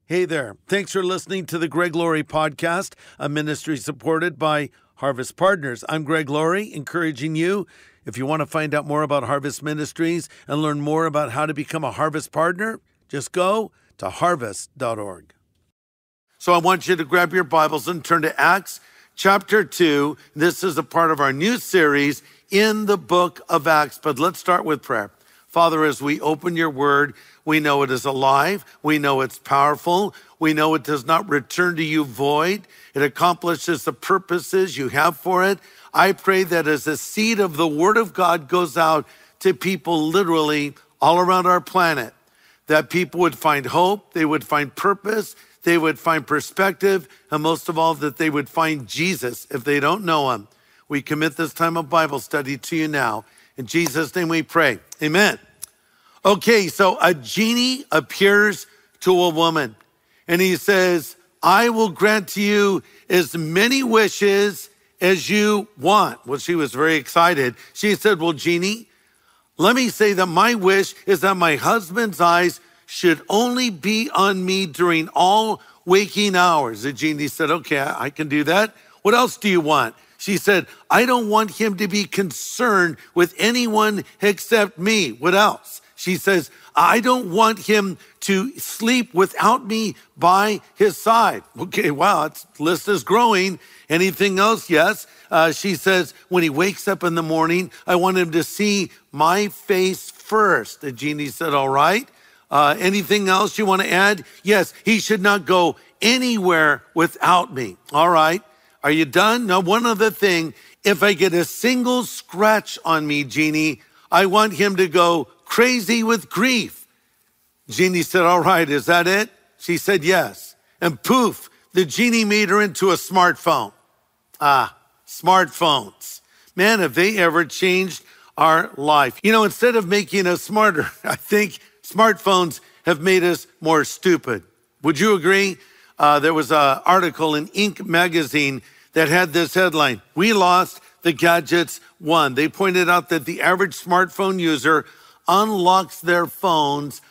Hey there. Thanks for listening to the Greg Laurie Podcast, a ministry supported by Harvest Partners. I'm Greg Laurie, encouraging you, if you want to find out more about Harvest Ministries and learn more about how to become a Harvest Partner, just go to harvest.org. So I want you to grab your Bibles and turn to Acts chapter 2. This is a part of our new series in the book of Acts, but let's start with prayer. Father, as we open your word, we know it is alive. We know it's powerful. We know it does not return to you void. It accomplishes the purposes you have for it. I pray that as the seed of the word of God goes out to people literally all around our planet, that people would find hope, they would find purpose, they would find perspective, and most of all, that they would find Jesus if they don't know him. We commit this time of Bible study to you now. In Jesus' name we pray, amen. Okay, so a genie appears to a woman and he says, I will grant to you as many wishes as you want. Well, she was very excited. She said, well, genie, let me say that my wish is that my husband's eyes should only be on me during all waking hours. The genie said, okay, I can do that. What else do you want? She said, I don't want him to be concerned with anyone except me. What else? She says, I don't want him to sleep without me by his side. Okay, wow, the list is growing. Anything else? Yes. She says, when he wakes up in the morning, I want him to see my face first. The genie said, all right. Anything else you want to add? Yes, he should not go anywhere without me. All right. Are you done? Now, one other thing. If I get a single scratch on me, genie, I want him to go crazy with grief. Genie said, all right, is that it? She said, yes. And poof, the genie made her into a smartphone. Smartphones. Man, have they ever changed our life. You know, instead of making us smarter, I think smartphones have made us more stupid. Would you agree? There was an article in Inc. magazine that had this headline, "We lost, the gadgets won." They pointed out that the average smartphone user unlocks their phones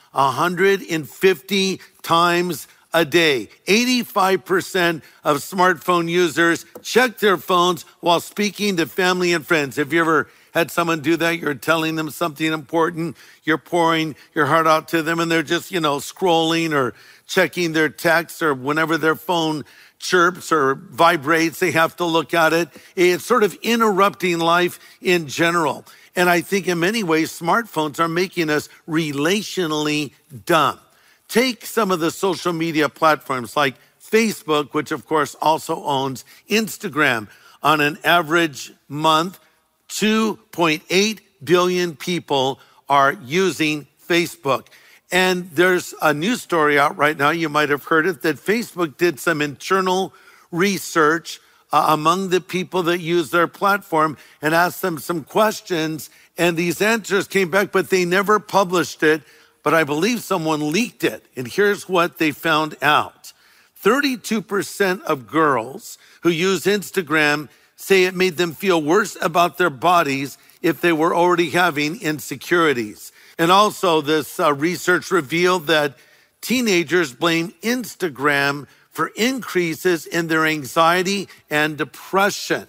150 times a day. 85% of smartphone users check their phones while speaking to family and friends. Have you ever had someone do that? You're telling them something important, you're pouring your heart out to them, and they're just, scrolling or checking their texts, or whenever their phone chirps or vibrates, they have to look at it. It's sort of interrupting life in general. And I think in many ways, smartphones are making us relationally dumb. Take some of the social media platforms like Facebook, which of course also owns Instagram. On an average month, 2.8 billion people are using Facebook. And there's a news story out right now, you might have heard it, that Facebook did some internal research among the people that use their platform and asked them some questions. And these answers came back, but they never published it. But I believe someone leaked it. And here's what they found out. 32% of girls who use Instagram say it made them feel worse about their bodies if they were already having insecurities. And also this research revealed that teenagers blame Instagram for increases in their anxiety and depression.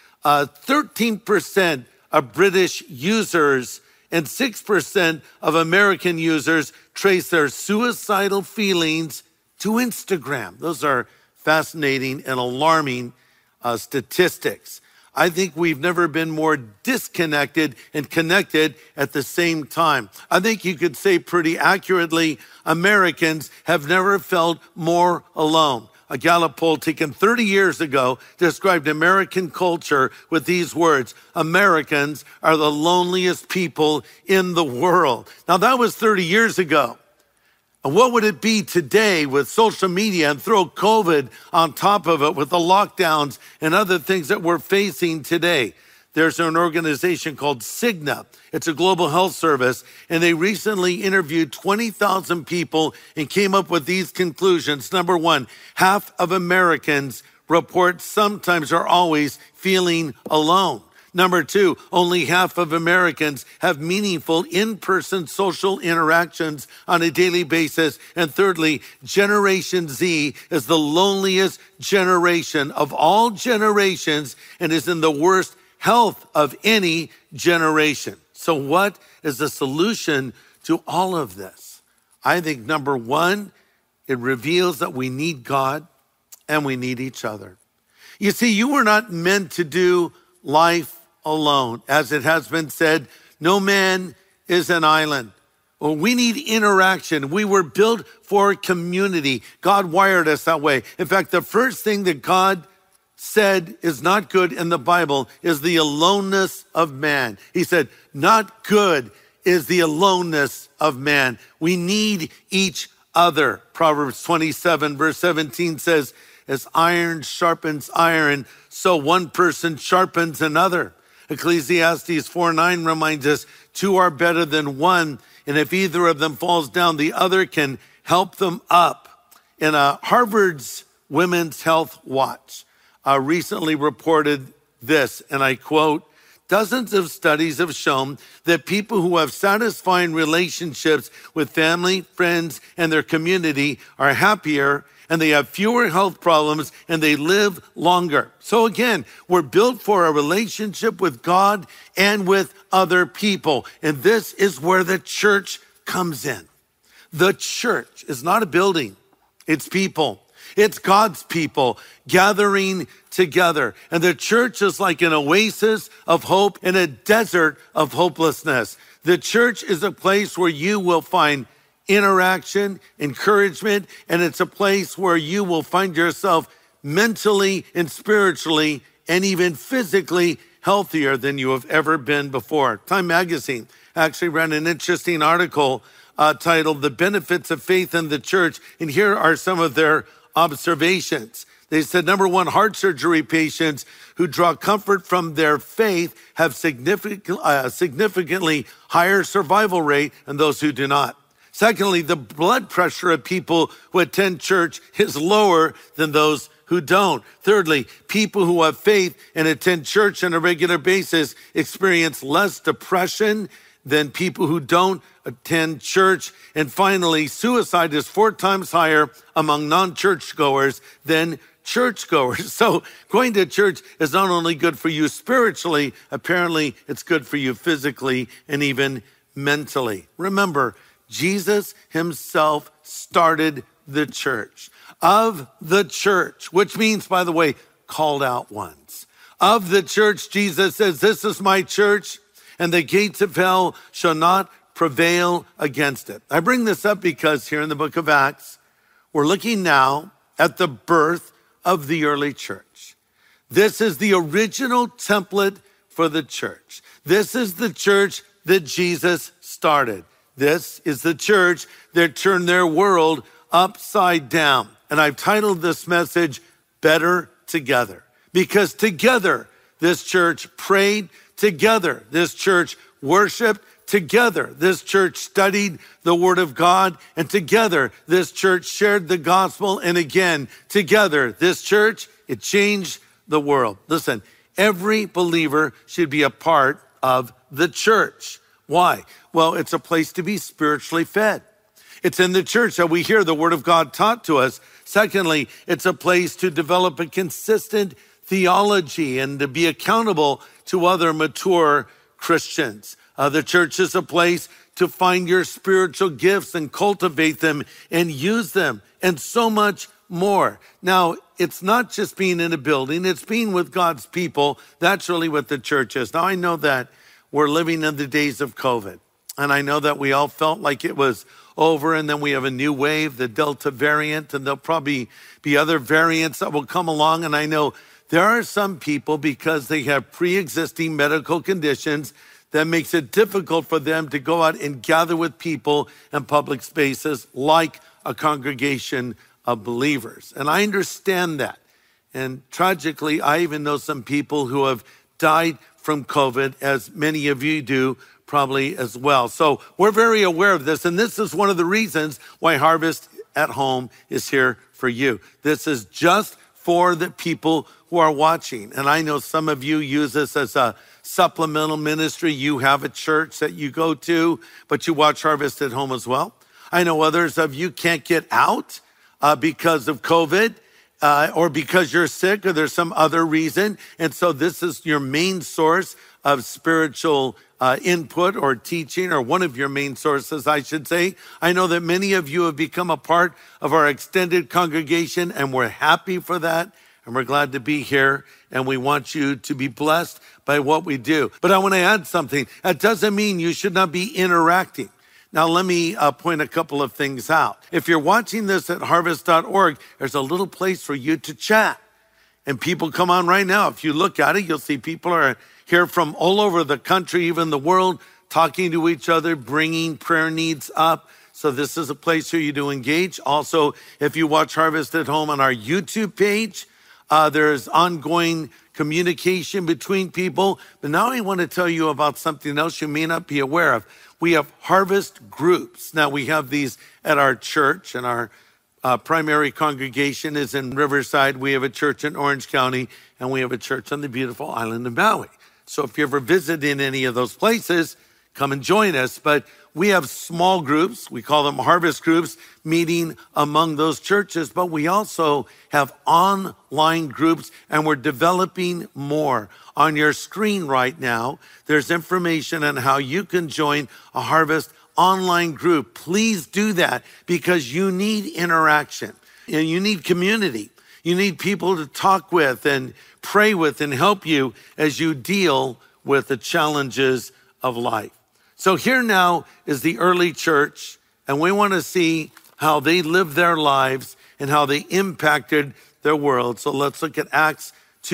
13% of British users and 6% of American users trace their suicidal feelings to Instagram. Those are fascinating and alarming statistics. I think we've never been more disconnected and connected at the same time. I think you could say pretty accurately, Americans have never felt more alone. A Gallup poll taken 30 years ago described American culture with these words: Americans are the loneliest people in the world. Now that was 30 years ago. And what would it be today with social media and throw COVID on top of it with the lockdowns and other things that we're facing today? There's an organization called Cigna. It's a global health service, and they recently interviewed 20,000 people and came up with these conclusions. Number one, half of Americans report sometimes or always feeling alone. Number two, only half of Americans have meaningful in-person social interactions on a daily basis. And thirdly, Generation Z is the loneliest generation of all generations and is in the worst health of any generation. So what is the solution to all of this? I think number one, it reveals that we need God and we need each other. You see, you were not meant to do life alone. As it has been said, no man is an island. Well, we need interaction. We were built for community. God wired us that way. In fact, the first thing that God said is not good in the Bible is the aloneness of man. He said, not good is the aloneness of man. We need each other. Proverbs 27 verse 17 says, as iron sharpens iron, so one person sharpens another. Ecclesiastes 4:9 reminds us, two are better than one, and if either of them falls down, the other can help them up. In Harvard's Women's Health Watch recently reported this, and I quote, dozens of studies have shown that people who have satisfying relationships with family, friends, and their community are happier, and they have fewer health problems, and they live longer. So again, we're built for a relationship with God and with other people. And this is where the church comes in. The church is not a building, it's people. It's God's people gathering together. And the church is like an oasis of hope in a desert of hopelessness. The church is a place where you will find interaction, encouragement, and it's a place where you will find yourself mentally and spiritually and even physically healthier than you have ever been before. Time Magazine actually ran an interesting article titled The Benefits of Faith in the Church, and here are some of their observations. They said, number one, heart surgery patients who draw comfort from their faith have significantly higher survival rate than those who do not. Secondly, the blood pressure of people who attend church is lower than those who don't. Thirdly, people who have faith and attend church on a regular basis experience less depression than people who don't attend church. And finally, suicide is 4 times higher among non-church goers than churchgoers. So going to church is not only good for you spiritually, apparently it's good for you physically and even mentally. Remember, Jesus himself started the church. Of the church, which means, by the way, called out ones. Of the church, Jesus says, this is my church, and the gates of hell shall not prevail against it. I bring this up because here in the book of Acts, we're looking now at the birth of the early church. This is the original template for the church. This is the church that Jesus started. This is the church that turned their world upside down. And I've titled this message, Better Together. Because together, this church prayed, together, this church worshiped, together, this church studied the Word of God, and together, this church shared the gospel, and again, together, this church, it changed the world. Listen, every believer should be a part of the church. Why? Well, it's a place to be spiritually fed. It's in the church that we hear the Word of God taught to us. Secondly, it's a place to develop a consistent theology and to be accountable to other mature Christians. The church is a place to find your spiritual gifts and cultivate them and use them, and so much more. Now, it's not just being in a building, it's being with God's people. That's really what the church is. Now, I know that we're living in the days of COVID, and I know that we all felt like it was over, and then we have a new wave, the Delta variant, and there'll probably be other variants that will come along. And I know there are some people, because they have pre-existing medical conditions, that makes it difficult for them to go out and gather with people in public spaces like a congregation of believers. And I understand that. And tragically, I even know some people who have died from COVID, as many of you do probably as well. So we're very aware of this. And this is one of the reasons why Harvest at Home is here for you. This is just for the people who who are watching. And I know some of you use this as a supplemental ministry. You have a church that you go to, but you watch Harvest at Home as well. I know others of you can't get out because of COVID or because you're sick or there's some other reason. And so this is your main source of spiritual input or teaching, or one of your main sources, I should say. I know that many of you have become a part of our extended congregation, and we're happy for that. And we're glad to be here, and we want you to be blessed by what we do. But I want to add something. That doesn't mean you should not be interacting. Now, let me point a couple of things out. If you're watching this at harvest.org, there's a little place for you to chat. And people come on right now. If you look at it, you'll see people are here from all over the country, even the world, talking to each other, bringing prayer needs up. So this is a place for you to engage. Also, if you watch Harvest at Home on our YouTube page, there's ongoing communication between people. But now I want to tell you about something else you may not be aware of. We have harvest groups. Now we have these at our church, and our primary congregation is in Riverside. We have a church in Orange County, and we have a church on the beautiful island of Maui. So if you ever visit in any of those places, come and join us. But we have small groups. We call them harvest groups, meeting among those churches. But we also have online groups, and we're developing more. On your screen right now, there's information on how you can join a Harvest online group. Please do that, because you need interaction and you need community. You need people to talk with and pray with and help you as you deal with the challenges of life. So here now is the early church, and we want to see how they lived their lives and how they impacted their world. So let's look at Acts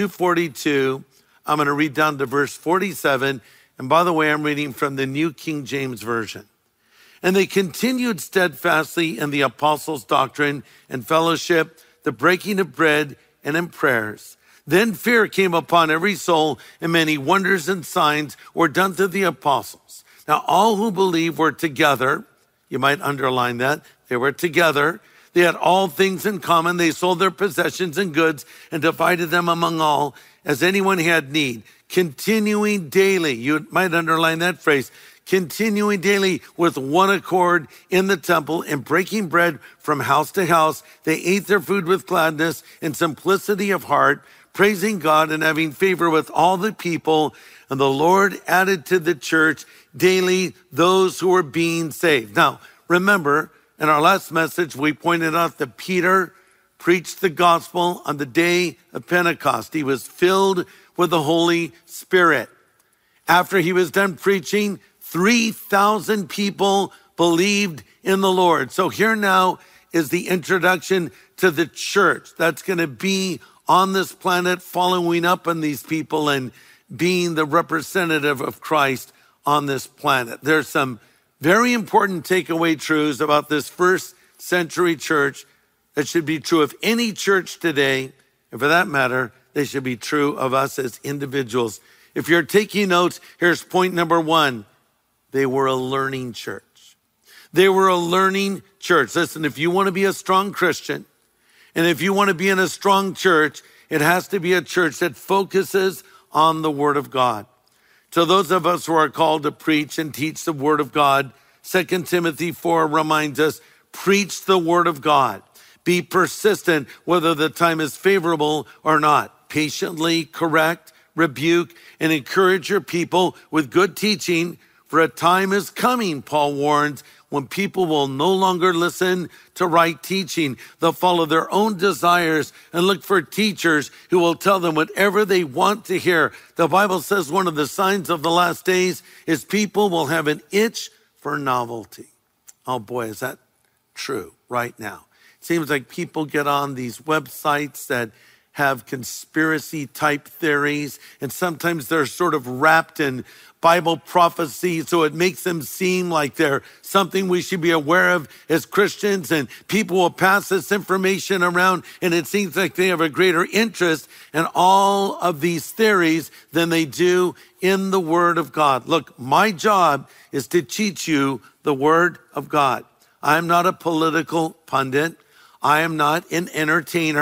2:42. I'm going to read down to verse 47. And by the way, I'm reading from the New King James Version. And they continued steadfastly in the apostles' doctrine and fellowship, the breaking of bread, and in prayers. Then fear came upon every soul, and many wonders and signs were done through the apostles. Now all who believed were together. You might underline that. They were together. They had all things in common. They sold their possessions and goods and divided them among all as anyone had need. Continuing daily. You might underline that phrase. Continuing daily with one accord in the temple and breaking bread from house to house. They ate their food with gladness and simplicity of heart, praising God and having favor with all the people. And the Lord added to the church daily those who were being saved. Now, remember, in our last message, we pointed out that Peter preached the gospel on the day of Pentecost. He was filled with the Holy Spirit. After he was done preaching, 3,000 people believed in the Lord. So here now is the introduction to the church that's going to be on this planet, following up on these people and being the representative of Christ on this planet. There's some very important takeaway truths about this first century church that should be true of any church today. And for that matter, they should be true of us as individuals. If you're taking notes, here's point number one. They were a learning church. They were a learning church. Listen, if you want to be a strong Christian, and if you want to be in a strong church, it has to be a church that focuses on the Word of God. To those of us who are called to preach and teach the Word of God, 2 Timothy 4 reminds us, preach the Word of God. Be persistent whether the time is favorable or not. Patiently correct, rebuke, and encourage your people with good teaching. For a time is coming, Paul warns, when people will no longer listen to right teaching. They'll follow their own desires and look for teachers who will tell them whatever they want to hear. The Bible says one of the signs of the last days is people will have an itch for novelty. Oh boy, is that true right now? It seems like people get on these websites that have conspiracy type theories, and sometimes they're sort of wrapped in Bible prophecy, so it makes them seem like they're something we should be aware of as Christians, and people will pass this information around, and it seems like they have a greater interest in all of these theories than they do in the Word of God. Look, my job is to teach you the Word of God. I'm not a political pundit. I am not an entertainer.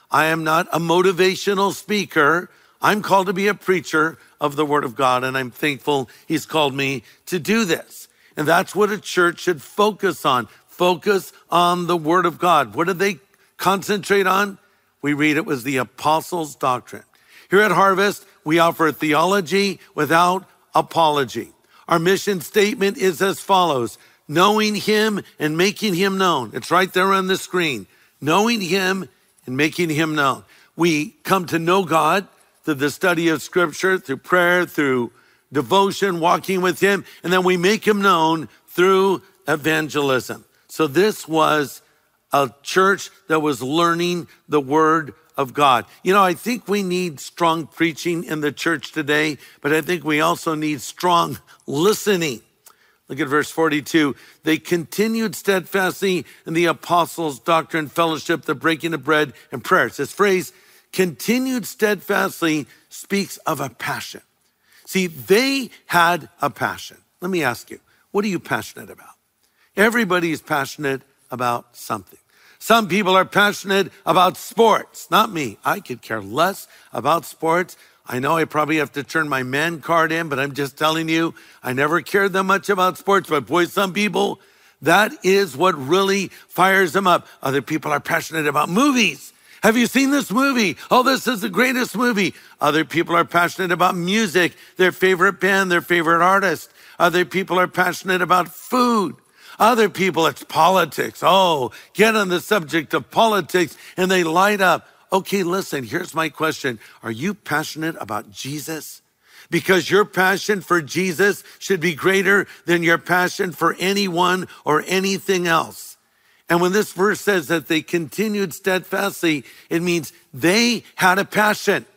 I am not a motivational speaker. I'm called to be a preacher of the Word of God, and I'm thankful He's called me to do this. And that's what a church should focus on. Focus on the Word of God. What did they concentrate on? We read it was the apostles' doctrine. Here at Harvest, we offer theology without apology. Our mission statement is as follows: knowing Him and making Him known. It's right there on the screen. Knowing Him and making Him known. We come to know God through the study of Scripture, through prayer, through devotion, walking with Him, and then we make Him known through evangelism. So this was a church that was learning the Word of God. You know, I think we need strong preaching in the church today, but I think we also need strong listening. Look at verse 42. They continued steadfastly in the apostles' doctrine, fellowship, the breaking of bread, and prayers. This phrase, continued steadfastly, speaks of a passion. See, they had a passion. Let me ask you, what are you passionate about? Everybody is passionate about something. Some people are passionate about sports. Not me. I could care less about sports. I know I probably have to turn my man card in, but I'm just telling you, I never cared that much about sports. But boy, some people, that is what really fires them up. Other people are passionate about movies. Have you seen this movie? Oh, this is the greatest movie. Other people are passionate about music, their favorite band, their favorite artist. Other people are passionate about food. Other people, it's politics. Oh, get on the subject of politics and they light up. Okay, listen, here's my question. Are you passionate about Jesus? Because your passion for Jesus should be greater than your passion for anyone or anything else. And when this verse says that they continued steadfastly, it means they had a passion.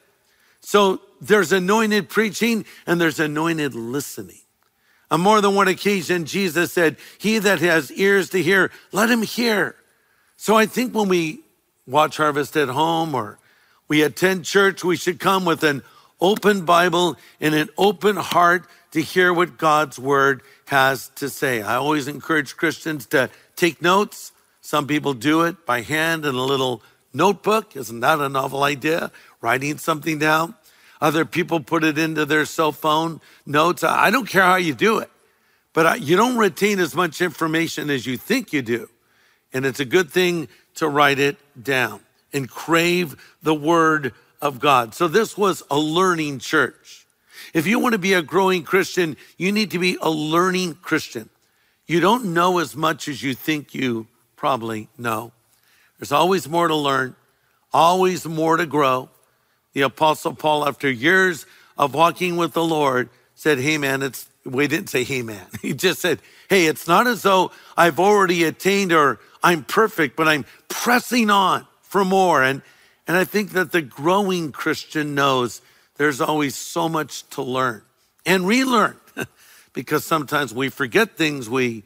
So there's anointed preaching and there's anointed listening. On more than one occasion, Jesus said, he that has ears to hear, let him hear. So I think when we watch Harvest at home or we attend church, we should come with an open Bible and an open heart to hear what God's word has to say. I always encourage Christians to take notes. Some people do it by hand in a little notebook. Isn't that a novel idea? Writing something down. Other people put it into their cell phone notes. I don't care how you do it, but you don't retain as much information as you think you do. And it's a good thing to write it down and crave the word of God. So this was a learning church. If you want to be a growing Christian, you need to be a learning Christian. You don't know as much as you think you probably know. There's always more to learn, always more to grow. The Apostle Paul, after years of walking with the Lord, said, hey man, we didn't say, hey man. He just said, hey, it's not as though I've already attained or I'm perfect, but I'm pressing on for more. And I think that the growing Christian knows there's always so much to learn and relearn because sometimes we forget things we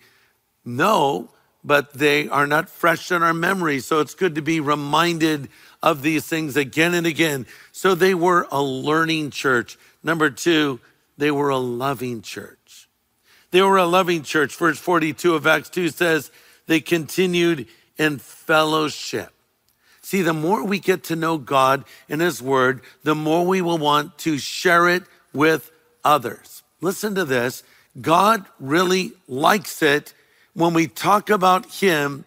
know, but they are not fresh in our memory. So it's good to be reminded of these things again and again. So they were a learning church. Number two, they were a loving church. They were a loving church. Verse 42 of Acts 2 says they continued in fellowship. See, the more we get to know God and his word, the more we will want to share it with others. Listen to this. God really likes it when we talk about him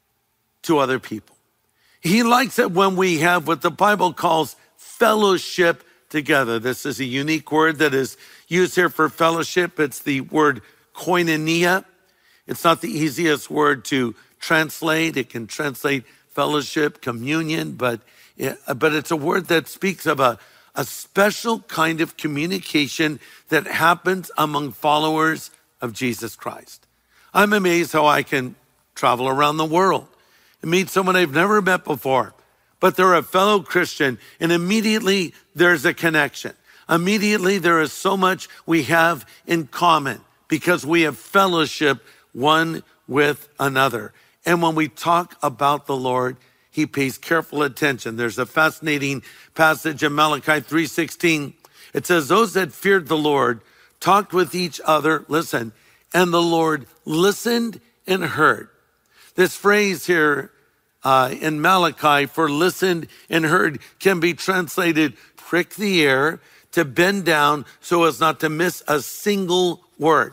to other people. He likes it when we have what the Bible calls fellowship together. This is a unique word that is used here for fellowship. It's the word koinonia. It's not the easiest word to translate. It can translate fellowship, communion, but it's a word that speaks of a special kind of communication that happens among followers of Jesus Christ. I'm amazed how I can travel around the world and meet someone I've never met before, but they're a fellow Christian, and immediately there's a connection. Immediately there is so much we have in common because we have fellowship one with another. And when we talk about the Lord, he pays careful attention. There's a fascinating passage in Malachi 3:16. It says, those that feared the Lord talked with each other, listen, and the Lord listened and heard. This phrase here in Malachi for listened and heard can be translated prick the ear, to bend down so as not to miss a single word.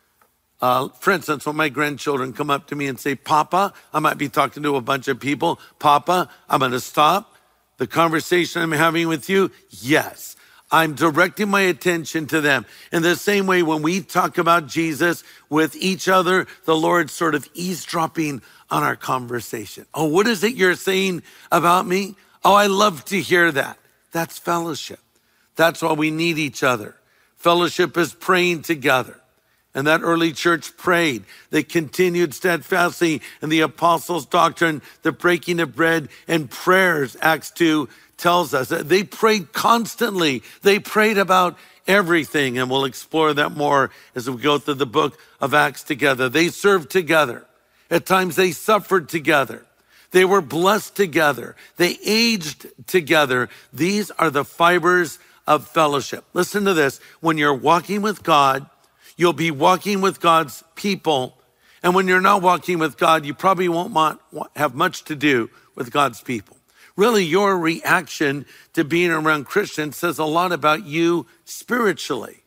For instance, when my grandchildren come up to me and say, Papa, I might be talking to a bunch of people. Papa, I'm going to stop the conversation I'm having with you. Yes, I'm directing my attention to them. In the same way, when we talk about Jesus with each other, the Lord's sort of eavesdropping on our conversation. Oh, what is it you're saying about me? Oh, I love to hear that. That's fellowship. That's why we need each other. Fellowship is praying together. And that early church prayed. They continued steadfastly in the apostles' doctrine, the breaking of bread, and prayers, Acts 2 tells us. They prayed constantly. They prayed about everything, and we'll explore that more as we go through the book of Acts together. They served together. At times they suffered together. They were blessed together. They aged together. These are the fibers of fellowship. Listen to this. When you're walking with God, you'll be walking with God's people. And when you're not walking with God, you probably won't have much to do with God's people. Really, your reaction to being around Christians says a lot about you spiritually.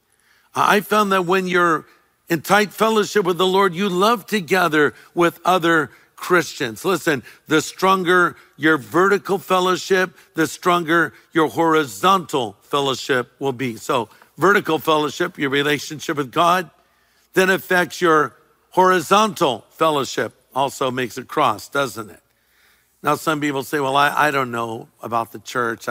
I found that when you're in tight fellowship with the Lord, you love to gather with other Christians. Listen, the stronger your vertical fellowship, the stronger your horizontal fellowship will be. So vertical fellowship, your relationship with God, then affects your horizontal fellowship, also makes it cross, doesn't it? Now, some people say, well, I don't know about the church.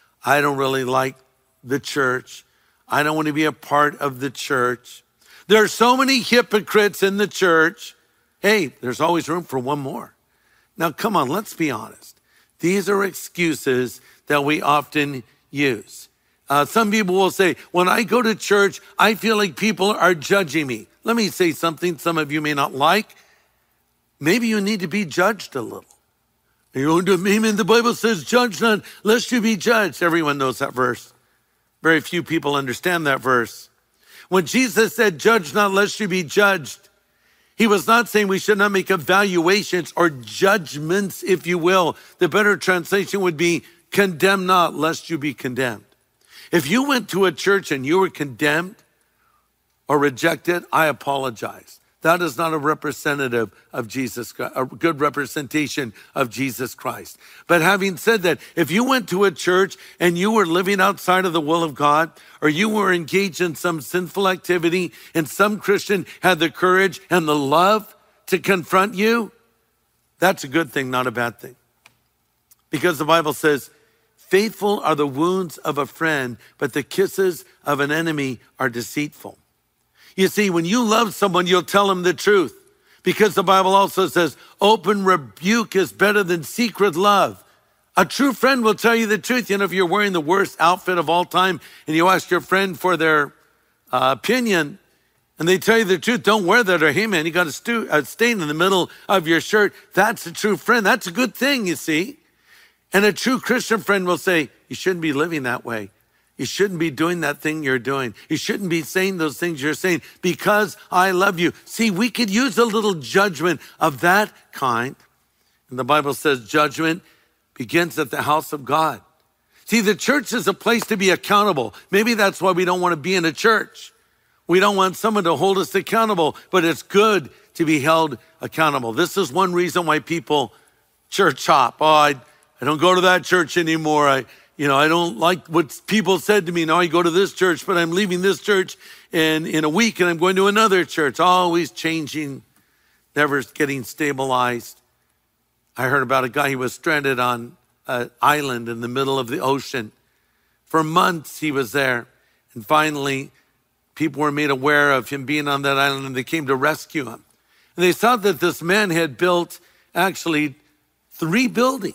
I don't really like the church. I don't want to be a part of the church. There are so many hypocrites in the church. Hey, there's always room for one more. Now, come on, let's be honest. These are excuses that we often use. Some people will say, when I go to church, I feel like people are judging me. Let me say something some of you may not like. Maybe you need to be judged a little. Amen. The Bible says, judge not, lest you be judged. Everyone knows that verse. Very few people understand that verse. When Jesus said, judge not, lest you be judged, he was not saying we should not make evaluations or judgments, if you will. The better translation would be, condemn not, lest you be condemned. If you went to a church and you were condemned or rejected, I apologize. That is not a representative of Jesus, a good representation of Jesus Christ. But having said that, if you went to a church and you were living outside of the will of God, or you were engaged in some sinful activity, and some Christian had the courage and the love to confront you, that's a good thing, not a bad thing. Because the Bible says, faithful are the wounds of a friend, but the kisses of an enemy are deceitful. You see, when you love someone, you'll tell them the truth, because the Bible also says open rebuke is better than secret love. A true friend will tell you the truth. You know, if you're wearing the worst outfit of all time and you ask your friend for their opinion and they tell you the truth, don't wear that, or hey man, you got a stain in the middle of your shirt. That's a true friend. That's a good thing, you see. And a true Christian friend will say, you shouldn't be living that way. You shouldn't be doing that thing you're doing. You shouldn't be saying those things you're saying because I love you. See, we could use a little judgment of that kind. And the Bible says judgment begins at the house of God. See, the church is a place to be accountable. Maybe that's why we don't want to be in a church. We don't want someone to hold us accountable, but it's good to be held accountable. This is one reason why people church hop. Oh, I don't go to that church anymore. I don't like what people said to me. Now I go to this church, but I'm leaving this church in a week and I'm going to another church. Always changing, never getting stabilized. I heard about a guy who was stranded on an island in the middle of the ocean. For months he was there. And finally, people were made aware of him being on that island and they came to rescue him. And they saw that this man had built actually 3 buildings.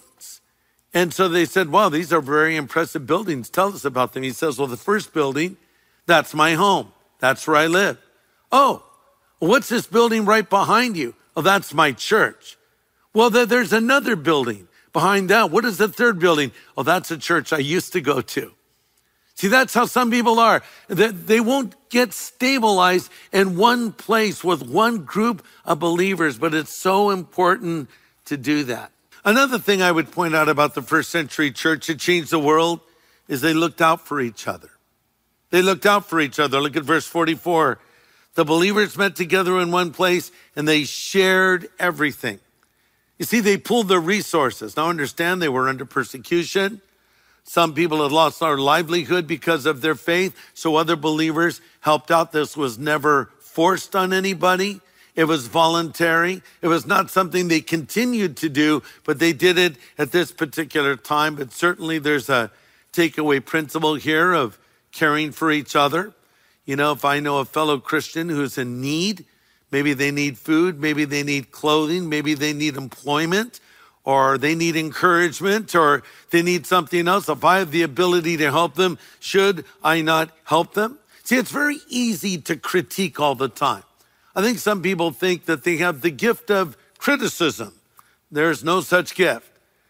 And so they said, wow, these are very impressive buildings. Tell us about them. He says, well, the first building, that's my home. That's where I live. Oh, what's this building right behind you? Oh, that's my church. Well, there's another building behind that. What is the third building? Oh, that's a church I used to go to. See, that's how some people are. They won't get stabilized in one place with one group of believers, but it's so important to do that. Another thing I would point out about the first century church that changed the world is they looked out for each other. They looked out for each other. Look at verse 44. The believers met together in one place and they shared everything. You see, they pooled their resources. Now understand, they were under persecution. Some people had lost their livelihood because of their faith, so other believers helped out. This was never forced on anybody. It was voluntary. It was not something they continued to do, but they did it at this particular time. But certainly there's a takeaway principle here of caring for each other. You know, if I know a fellow Christian who's in need, maybe they need food, maybe they need clothing, maybe they need employment, or they need encouragement, or they need something else. If I have the ability to help them, should I not help them? See, it's very easy to critique all the time. I think some people think that they have the gift of criticism. There's no such gift.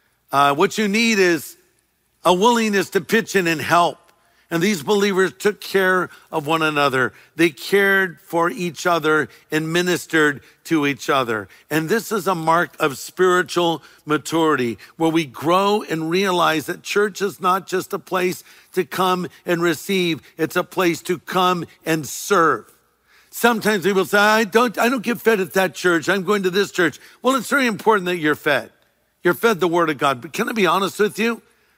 What you need is a willingness to pitch in and help. And these believers took care of one another. They cared for each other and ministered to each other. And this is a mark of spiritual maturity, where we grow and realize that church is not just a place to come and receive. It's a place to come and serve. Sometimes people say, I don't get fed at that church. I'm going to this church. Well, it's very important that you're fed. You're fed the word of God. But can I be honest with you?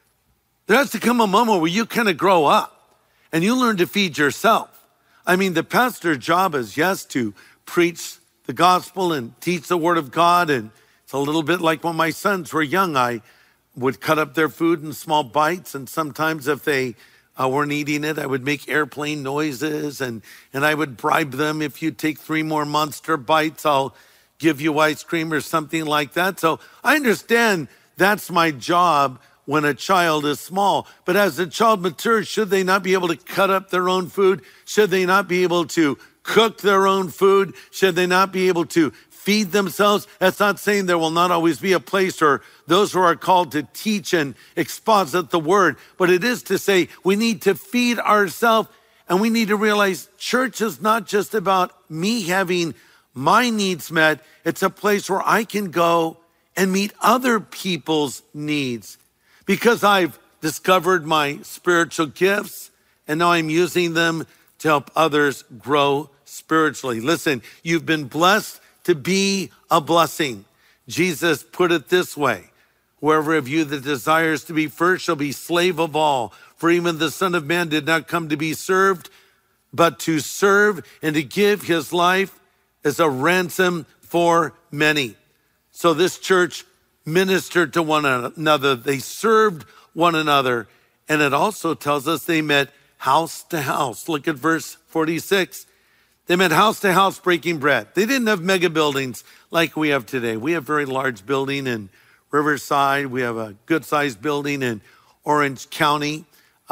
There has to come a moment where you kind of grow up and you learn to feed yourself. I mean, the pastor's job is, yes, to preach the gospel and teach the word of God. And it's a little bit like when my sons were young, I would cut up their food in small bites. And sometimes if they weren't eating it, I would make airplane noises and I would bribe them. If you take 3 more Monster bites, I'll give you ice cream or something like that. So I understand that's my job when a child is small. But as the child matures, should they not be able to cut up their own food? Should they not be able to cook their own food? Should they not be able to feed themselves? That's not saying there will not always be a place for those who are called to teach and exposit the word, but it is to say we need to feed ourselves, and we need to realize church is not just about me having my needs met. It's a place where I can go and meet other people's needs, because I've discovered my spiritual gifts and now I'm using them to help others grow spiritually. Listen, you've been blessed to be a blessing. Jesus put it this way: whoever of you that desires to be first shall be slave of all. For even the Son of Man did not come to be served, but to serve and to give his life as a ransom for many. So this church ministered to one another. They served one another. And it also tells us they met house to house. Look at verse 46. They met house to house breaking bread. They didn't have mega buildings like we have today. We have a very large building in Riverside. We have a good sized building in Orange County.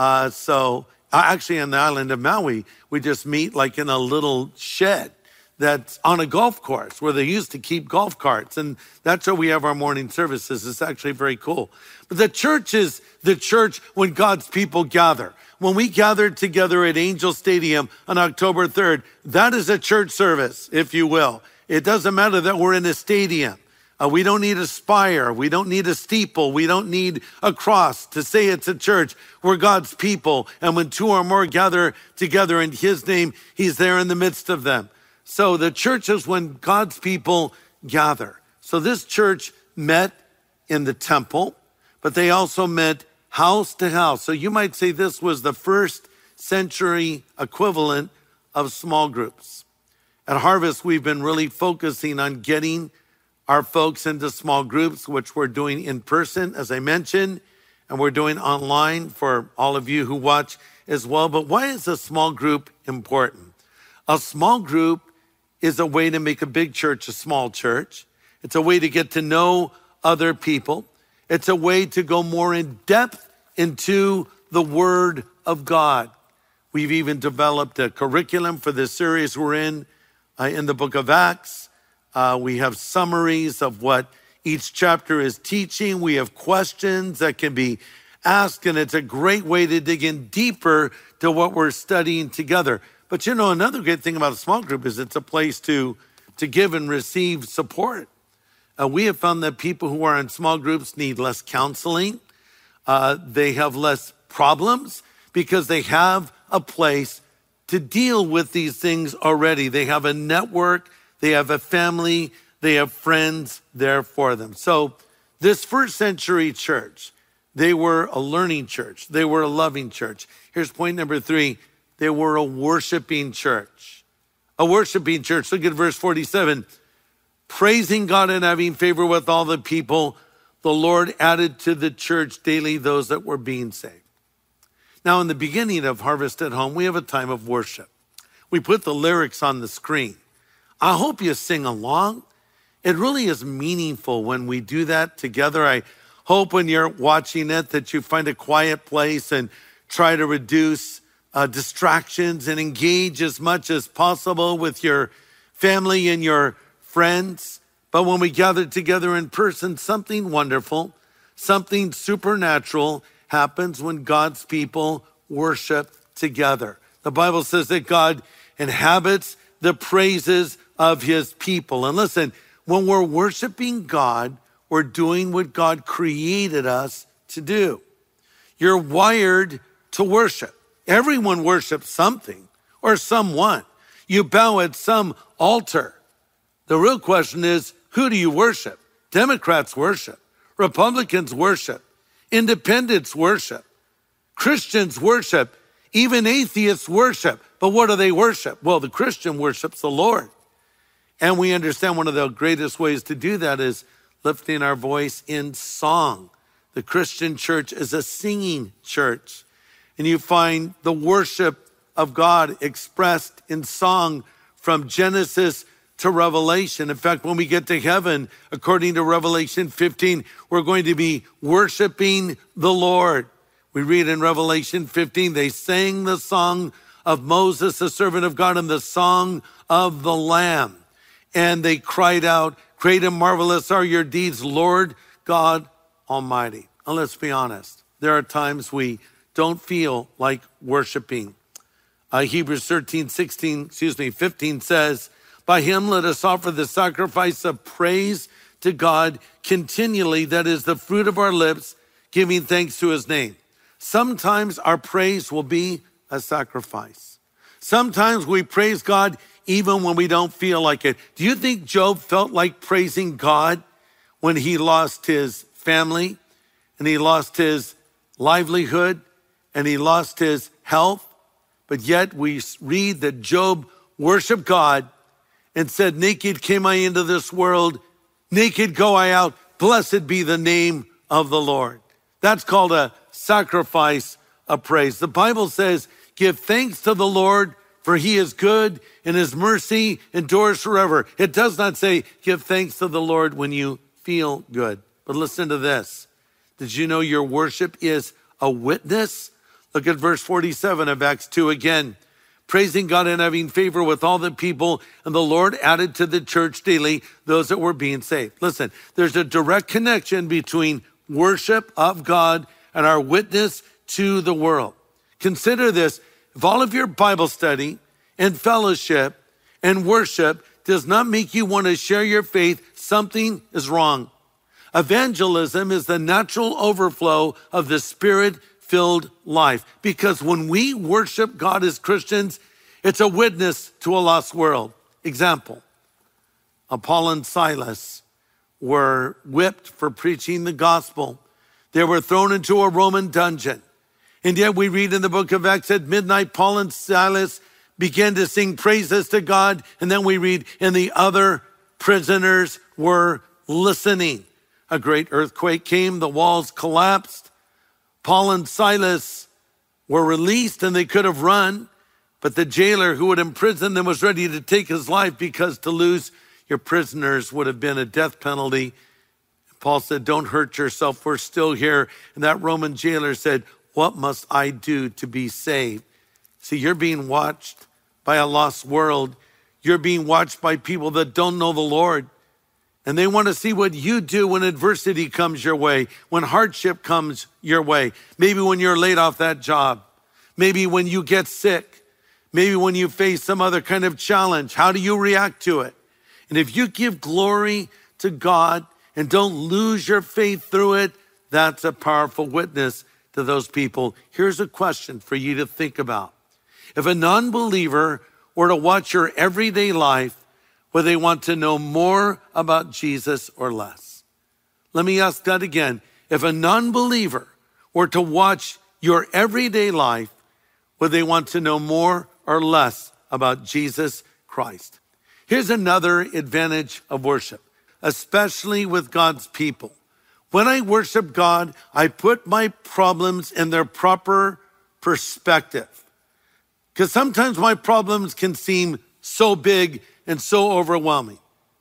Actually on the island of Maui, we just meet like in a little shed that's on a golf course where they used to keep golf carts. And that's where we have our morning services. It's actually very cool. But the church is the church when God's people gather. When we gathered together at Angel Stadium on October 3rd, that is a church service, if you will. It doesn't matter that we're in a stadium. We don't need a spire. We don't need a steeple. We don't need a cross to say it's a church. We're God's people. And when 2 or more gather together in his name, he's there in the midst of them. So the church is when God's people gather. So this church met in the temple, but they also met house to house. So you might say this was the first century equivalent of small groups. At Harvest, we've been really focusing on getting our folks into small groups, which we're doing in person, as I mentioned, and we're doing online for all of you who watch as well. But why is a small group important? A small group is a way to make a big church a small church. It's a way to get to know other people. It's a way to go more in depth into the Word of God. We've even developed a curriculum for this series we're in the book of Acts. We have summaries of what each chapter is teaching. We have questions that can be asked, and it's a great way to dig in deeper to what we're studying together. But you know, another great thing about a small group is it's a place to give and receive support. We have found that people who are in small groups need less counseling. They have less problems because they have a place to deal with these things already. They have a network, they have a family, they have friends there for them. So this first century church, they were a learning church. They were a loving church. Here's point number 3. They were a worshiping church. A worshiping church. Look at verse 47. Praising God and having favor with all the people, the Lord added to the church daily those that were being saved. Now, in the beginning of Harvest at Home, we have a time of worship. We put the lyrics on the screen. I hope you sing along. It really is meaningful when we do that together. I hope when you're watching it that you find a quiet place and try to reduce distractions and engage as much as possible with your family and your friends. But when we gather together in person, something wonderful, something supernatural happens when God's people worship together. The Bible says that God inhabits the praises of his people. And listen, when we're worshiping God, we're doing what God created us to do. You're wired to worship. Everyone worships something or someone. You bow at some altar. The real question is, who do you worship? Democrats worship. Republicans worship. Independents worship. Christians worship. Even atheists worship. But what do they worship? Well, the Christian worships the Lord. And we understand one of the greatest ways to do that is lifting our voice in song. The Christian church is a singing church. And you find the worship of God expressed in song from Genesis to Revelation. In fact, when we get to heaven, according to Revelation 15, we're going to be worshiping the Lord. We read in Revelation 15, they sang the song of Moses, the servant of God, and the song of the Lamb. And they cried out, great and marvelous are your deeds, Lord God Almighty. And let's be honest, there are times we don't feel like worshiping. Hebrews 15 says, by him let us offer the sacrifice of praise to God continually, that is the fruit of our lips, giving thanks to his name. Sometimes our praise will be a sacrifice. Sometimes we praise God even when we don't feel like it. Do you think Job felt like praising God when he lost his family and he lost his livelihood and he lost his health? But yet we read that Job worshiped God and said, naked came I into this world, naked go I out. Blessed be the name of the Lord. That's called a sacrifice of praise. The Bible says, give thanks to the Lord, for he is good and his mercy endures forever. It does not say, give thanks to the Lord when you feel good. But listen to this. Did you know your worship is a witness? Look at verse 47 of Acts 2 again. Praising God and having favor with all the people, and the Lord added to the church daily those that were being saved. Listen, there's a direct connection between worship of God and our witness to the world. Consider this. If all of your Bible study and fellowship and worship does not make you want to share your faith, something is wrong. Evangelism is the natural overflow of the Spirit-filled life. Because when we worship God as Christians, it's a witness to a lost world. Example, Paul and Silas were whipped for preaching the gospel. They were thrown into a Roman dungeon. And yet we read in the book of Acts at midnight, Paul and Silas began to sing praises to God. And then we read, and the other prisoners were listening. A great earthquake came, the walls collapsed. Paul and Silas were released and they could have run, but the jailer who had imprisoned them was ready to take his life because to lose your prisoners would have been a death penalty. Paul said, don't hurt yourself, we're still here. And that Roman jailer said, what must I do to be saved? See, you're being watched by a lost world. You're being watched by people that don't know the Lord. And they want to see what you do when adversity comes your way, when hardship comes your way. Maybe when you're laid off that job. Maybe when you get sick. Maybe when you face some other kind of challenge. How do you react to it? And if you give glory to God and don't lose your faith through it, that's a powerful witness to those people. Here's a question for you to think about. If a non-believer were to watch your everyday life, would they want to know more about Jesus or less? Let me ask that again. If a non-believer were to watch your everyday life, would they want to know more or less about Jesus Christ? Here's another advantage of worship, especially with God's people. When I worship God, I put my problems in their proper perspective. Because sometimes my problems can seem so big and so overwhelming.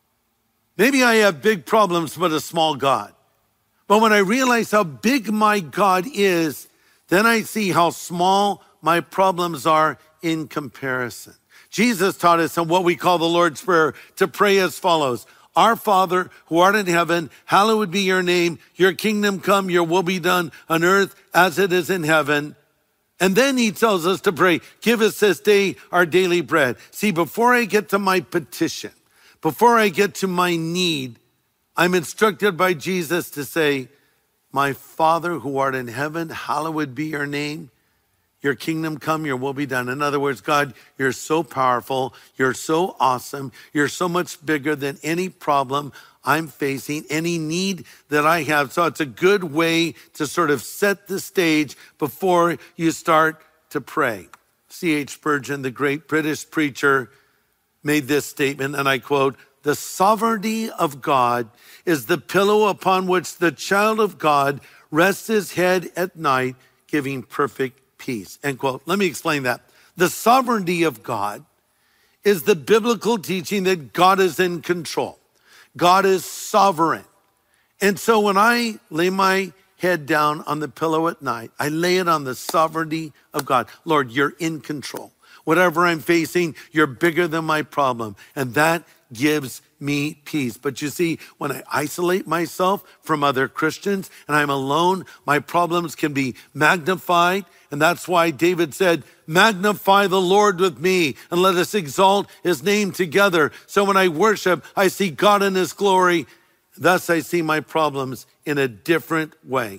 Maybe I have big problems, but a small God. But when I realize how big my God is, then I see how small my problems are in comparison. Jesus taught us in what we call the Lord's Prayer to pray as follows. Our Father, who art in heaven, hallowed be your name. Your kingdom come, your will be done on earth as it is in heaven. And then he tells us to pray, give us this day our daily bread. See, before I get to my petition, before I get to my need, I'm instructed by Jesus to say, my Father who art in heaven, hallowed be your name. Your kingdom come, your will be done. In other words, God, you're so powerful. You're so awesome. You're so much bigger than any problem I'm facing, any need that I have. So it's a good way to sort of set the stage before you start to pray. C.H. Spurgeon, the great British preacher, made this statement, and I quote, the sovereignty of God is the pillow upon which the child of God rests his head at night, giving perfect peace, end quote. Let me explain that. The sovereignty of God is the biblical teaching that God is in control. God is sovereign. And so when I lay my head down on the pillow at night, I lay it on the sovereignty of God. Lord, you're in control. Whatever I'm facing, you're bigger than my problem. And that gives me peace. But you see, when I isolate myself from other Christians and I'm alone, my problems can be magnified. And that's why David said, magnify the Lord with me and let us exalt his name together. So when I worship, I see God in his glory. Thus I see my problems in a different way.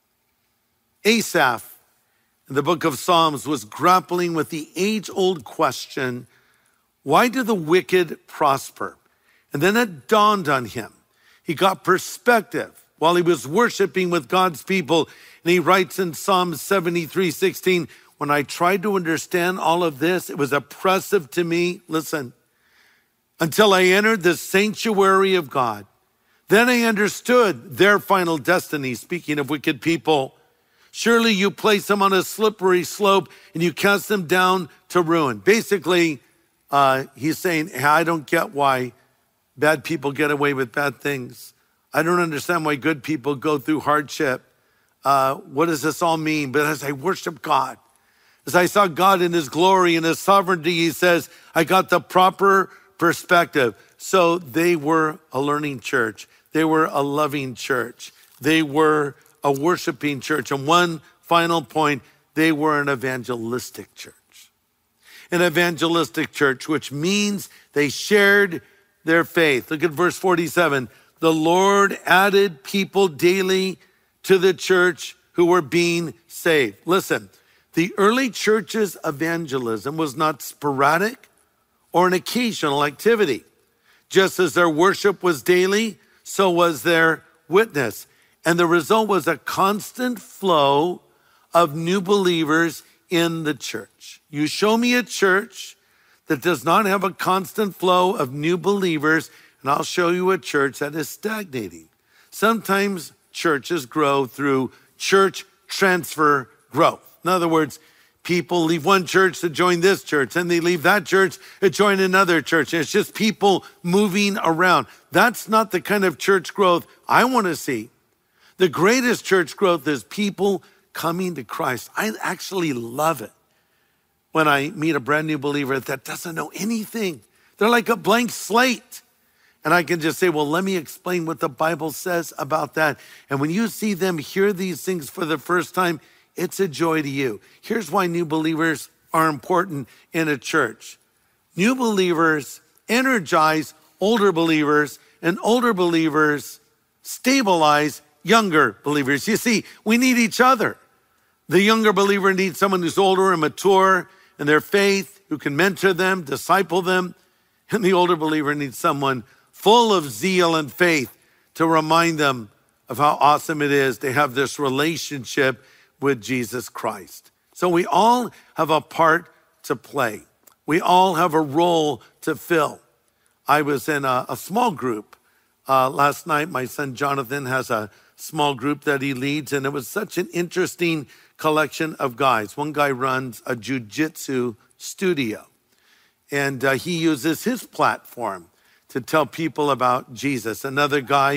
Asaph, in the book of Psalms, was grappling with the age-old question, why do the wicked prosper? And then it dawned on him. He got perspective while he was worshiping with God's people. And he writes in Psalm 73:16, when I tried to understand all of this, it was oppressive to me. Listen, until I entered the sanctuary of God. Then I understood their final destiny. Speaking of wicked people, surely you place them on a slippery slope and you cast them down to ruin. Basically, he's saying, hey, I don't get why bad people get away with bad things. I don't understand why good people go through hardship. What does this all mean? But as I worship God, as I saw God in his glory and his sovereignty, he says, I got the proper perspective. So they were a learning church. They were a loving church. They were a worshiping church. And one final point, they were an evangelistic church. An evangelistic church, which means they shared their faith. Look at verse 47. The Lord added people daily to the church who were being saved. Listen, the early church's evangelism was not sporadic or an occasional activity. Just as their worship was daily, so was their witness. And the result was a constant flow of new believers in the church. You show me a church that does not have a constant flow of new believers, and I'll show you a church that is stagnating. Sometimes churches grow through church transfer growth. In other words, people leave one church to join this church, and they leave that church to join another church. And it's just people moving around. That's not the kind of church growth I want to see. The greatest church growth is people coming to Christ. I actually love it when I meet a brand new believer that doesn't know anything. They're like a blank slate. And I can just say, well, let me explain what the Bible says about that. And when you see them hear these things for the first time, it's a joy to you. Here's why new believers are important in a church. New believers energize older believers, and older believers stabilize younger believers. You see, we need each other. The younger believer needs someone who's older and mature in their faith, who can mentor them, disciple them. And the older believer needs someone full of zeal and faith to remind them of how awesome it is to have this relationship with Jesus Christ. So we all have a part to play. We all have a role to fill. I was in a small group last night. My son Jonathan has a small group that he leads, and it was such an interesting collection of guys. One guy runs a jiu-jitsu studio, and he uses his platform to tell people about Jesus. Another guy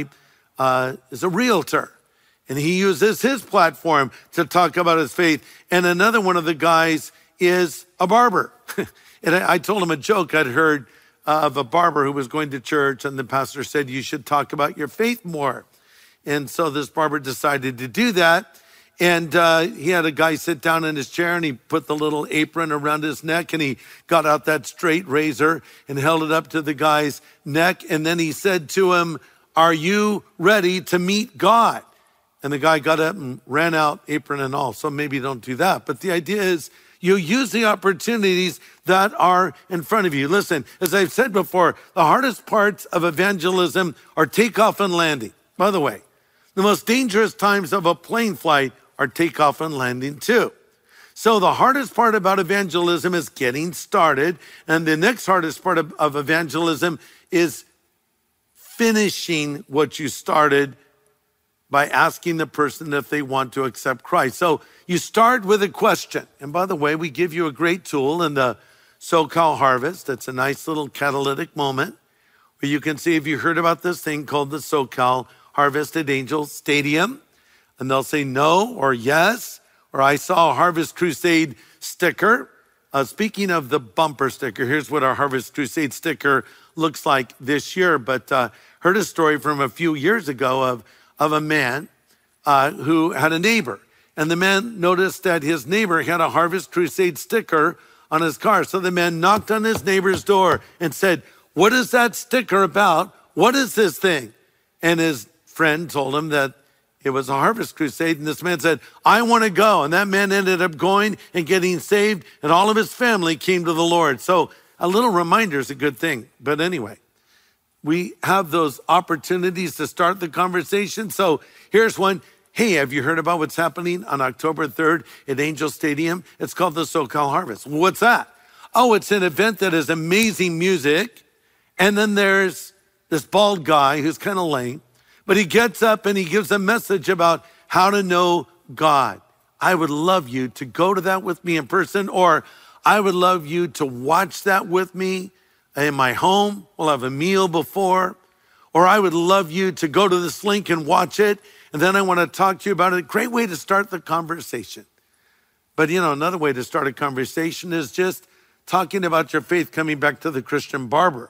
is a realtor, and he uses his platform to talk about his faith. And another one of the guys is a barber. And I told him a joke I'd heard of a barber who was going to church, and the pastor said, you should talk about your faith more. And so this barber decided to do that. And he had a guy sit down in his chair, and he put the little apron around his neck, and he got out that straight razor and held it up to the guy's neck. And then he said to him, are you ready to meet God? And the guy got up and ran out, apron and all. So maybe don't do that. But the idea is you use the opportunities that are in front of you. Listen, as I've said before, the hardest parts of evangelism are takeoff and landing. By the way, the most dangerous times of a plane flight are takeoff and landing too. So the hardest part about evangelism is getting started. And the next hardest part of evangelism is finishing what you started by asking the person if they want to accept Christ. So you start with a question. And by the way, we give you a great tool in the SoCal Harvest. It's a nice little catalytic moment where you can see if you heard about this thing called the SoCal Harvest at Angel Stadium. And they'll say no or yes, or I saw a Harvest Crusade sticker. Speaking of the bumper sticker, here's what our Harvest Crusade sticker looks like this year. But heard a story from a few years ago of a man who had a neighbor. And the man noticed that his neighbor had a Harvest Crusade sticker on his car. So the man knocked on his neighbor's door and said, what is that sticker about? What is this thing? And his friend told him that it was a Harvest Crusade. And this man said, I want to go. And that man ended up going and getting saved. And all of his family came to the Lord. So a little reminder is a good thing. But anyway, we have those opportunities to start the conversation. So here's one. Hey, have you heard about what's happening on October 3rd at Angel Stadium? It's called the SoCal Harvest. What's that? Oh, it's an event that has amazing music. And then there's this bald guy who's kind of lame, but he gets up and he gives a message about how to know God. I would love you to go to that with me in person, or I would love you to watch that with me in my home. We'll have a meal before, or I would love you to go to this link and watch it. And then I want to talk to you about it. A great way to start the conversation. But another way to start a conversation is just talking about your faith, coming back to the Christian barber.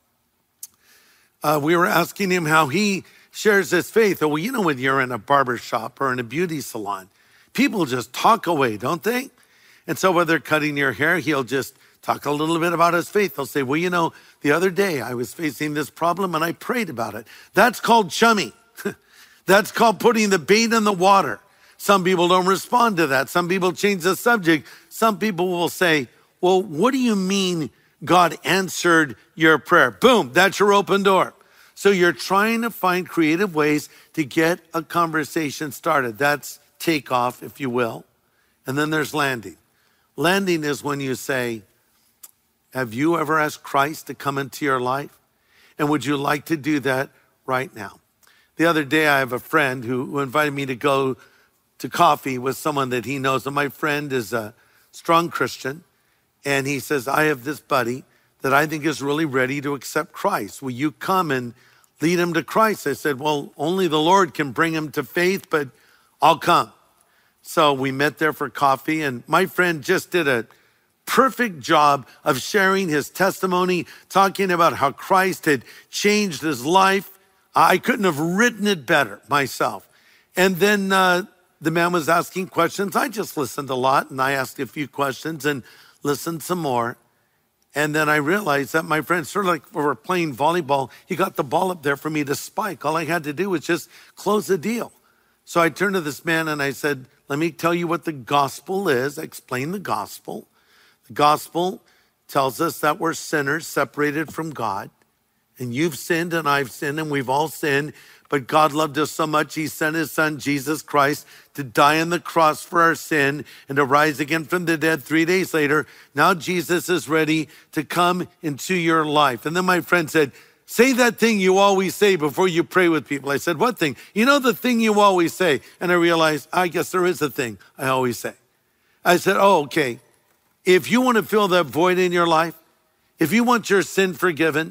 We were asking him how he shares his faith. Oh, well, when you're in a barber shop or in a beauty salon, people just talk away, don't they? And so when they're cutting your hair, he'll just talk a little bit about his faith. They'll say, well, the other day I was facing this problem and I prayed about it. That's called chumming. That's called putting the bait in the water. Some people don't respond to that. Some people change the subject. Some people will say, well, what do you mean God answered your prayer? Boom, that's your open door. So you're trying to find creative ways to get a conversation started. That's takeoff, if you will. And then there's landing. Landing is when you say, have you ever asked Christ to come into your life? And would you like to do that right now? The other day, I have a friend who invited me to go to coffee with someone that he knows. And my friend is a strong Christian. And he says, I have this buddy that I think is really ready to accept Christ. Will you come and lead him to Christ? I said, well, only the Lord can bring him to faith, but I'll come. So we met there for coffee, and my friend just did a perfect job of sharing his testimony, talking about how Christ had changed his life. I couldn't have written it better myself. And then the man was asking questions. I just listened a lot, and I asked a few questions and listened some more. And then I realized that my friend, sort of like we were playing volleyball, he got the ball up there for me to spike. All I had to do was just close the deal. So I turned to this man and I said, let me tell you what the gospel is. I explained the gospel. The gospel tells us that we're sinners separated from God. And you've sinned and I've sinned and we've all sinned. But God loved us so much, he sent his son, Jesus Christ, to die on the cross for our sin and to rise again from the dead 3 days later. Now Jesus is ready to come into your life. And then my friend said, say that thing you always say before you pray with people. I said, what thing? You know the thing you always say. And I realized, I guess there is a thing I always say. I said, oh, okay. If you want to fill that void in your life, if you want your sin forgiven,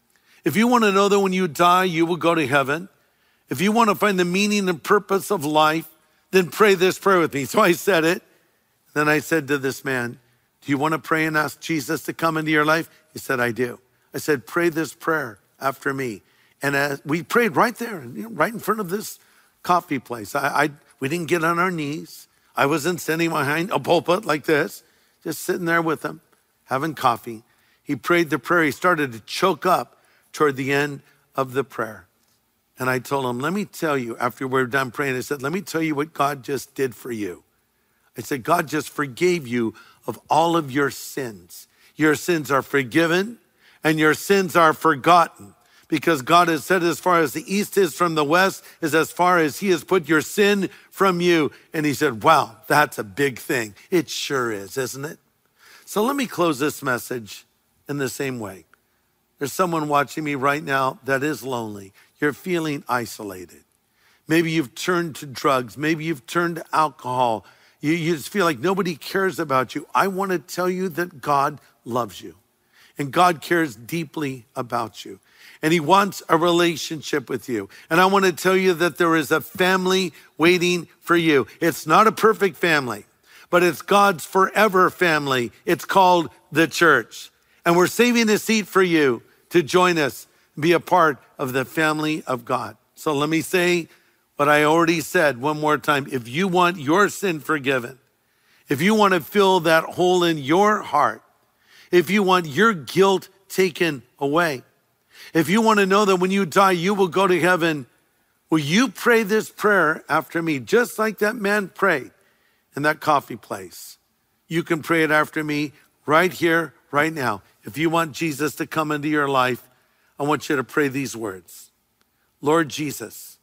if you want to know that when you die, you will go to heaven, if you want to find the meaning and purpose of life, then pray this prayer with me. So I said it. Then I said to this man, do you want to pray and ask Jesus to come into your life? He said, I do. I said, pray this prayer after me. And we prayed right there, right in front of this coffee place. We didn't get on our knees. I wasn't sitting behind a pulpit like this, just sitting there with him, having coffee. He prayed the prayer. He started to choke up toward the end of the prayer. And I told him, let me tell you, after we were done praying, I said, let me tell you what God just did for you. I said, God just forgave you of all of your sins. Your sins are forgiven and your sins are forgotten, because God has said, as far as the east is from the west is as far as he has put your sin from you. And he said, wow, that's a big thing. It sure is, isn't it? So let me close this message in the same way. There's someone watching me right now that is lonely. You're feeling isolated. Maybe you've turned to drugs. Maybe you've turned to alcohol. You just feel like nobody cares about you. I want to tell you that God loves you and God cares deeply about you. And he wants a relationship with you. And I want to tell you that there is a family waiting for you. It's not a perfect family, but it's God's forever family. It's called the church. And we're saving a seat for you to join us, be a part of the family of God. So let me say what I already said one more time. If you want your sin forgiven, if you want to fill that hole in your heart, if you want your guilt taken away, if you want to know that when you die, you will go to heaven, will you pray this prayer after me, just like that man prayed in that coffee place? You can pray it after me right here, right now. If you want Jesus to come into your life, I want you to pray these words. Lord Jesus,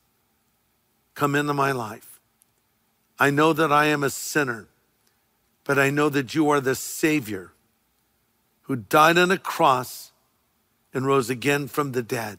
come into my life. I know that I am a sinner, but I know that you are the Savior who died on a cross and rose again from the dead.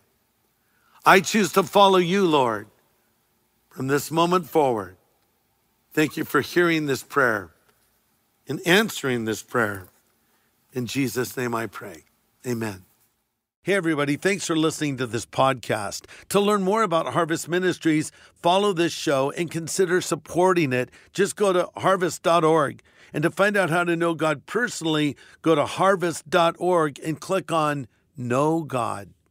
I choose to follow you, Lord, from this moment forward. Thank you for hearing this prayer and answering this prayer. In Jesus' name I pray. Amen. Hey, everybody. Thanks for listening to this podcast. To learn more about Harvest Ministries, follow this show and consider supporting it. Just go to harvest.org. And to find out how to know God personally, go to harvest.org and click on Know God.